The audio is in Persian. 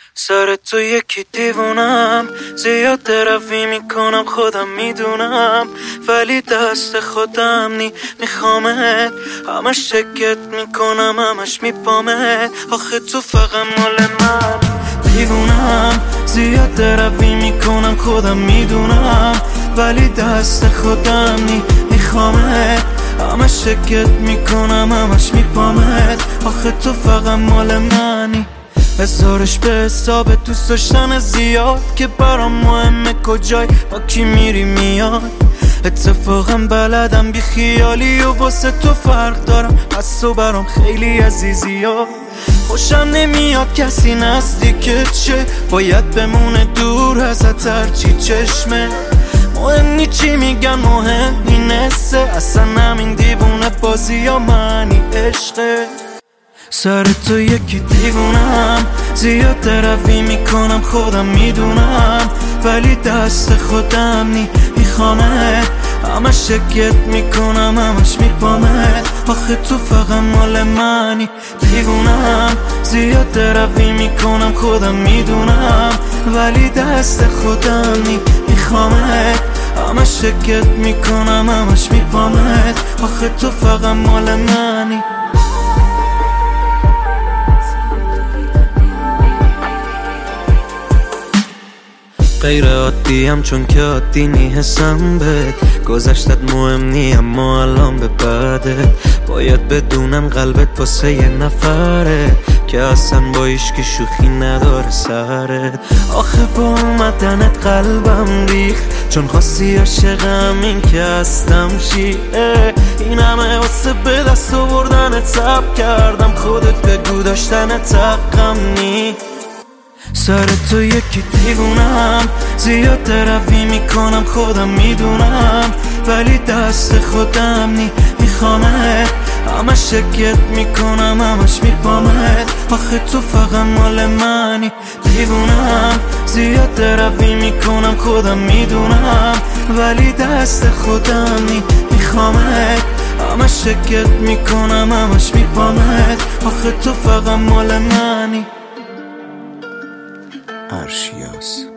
سر تو یکی دیوونم، زیاد ترفی میکنم خودم میدونم، ولی دست خودم میخوامت، همش شکت میکنم همش میپامت. آخه تو فقط مال من دیوونم، زیاد ترفی میکنم خودم میدونم، ولی دست خودم میخوامت، همش شکت میکنم همش میپامت. آخه تو فقط مال منی، بذارش به حساب دوست داشتن زیاد که برام مهمه کجای با کی میری میاد. اتفاقا بلدم بی خیالی و واسه تو فرق دارم، پس تو برام خیلی عزیزی ها. خوشم نمیاد کسی نزدیکت شه، باید بمونه دور ازت هرچی چشمه. مهم نی چی میگن، مهم اینسته، اصلا همین دیوونه بازی یا منی عشقه. سر تو یکی دیوونم، زیاد ترفی میکنم خودم میدونم، ولی دست خودم میخوامت، همش شکت میکنم همش میپامت. آخه تو فقط مال منی دیوونم، زیاد ترفی میکنم خودم میدونم، ولی دست خودم میخوامت، همش شکت میکنم همش میپامت. آخه تو فقط مال منی. غیر عادی هم چون که عادی نیستم بهت، گذشتت مهم نی اما الان به بعدت باید بدونم قلبت واسه یه نفره که اصلا با ایشکی شوخی نداره سرت. آخه با اومدنت قلبم ریخت، چون خواستی عاشقم این که هستم شیعه. این همه واسه به دست آوردنت صبر کردم، خودت بگو داشتنت حقم نی. سر تو یکی دیوونم، زیاد ترفی میکنم خودم میدونم، ولی دست خودم میخوامت، همش شکت میکنم همش میپامت. آخه تو فقط مال منی دیوونم، زیاد ترفی میکنم خودم میدونم، ولی دست خودم میخوامت، همش شکت میکنم همش میپامت. آخه تو فقط مال منی. ارشیاس.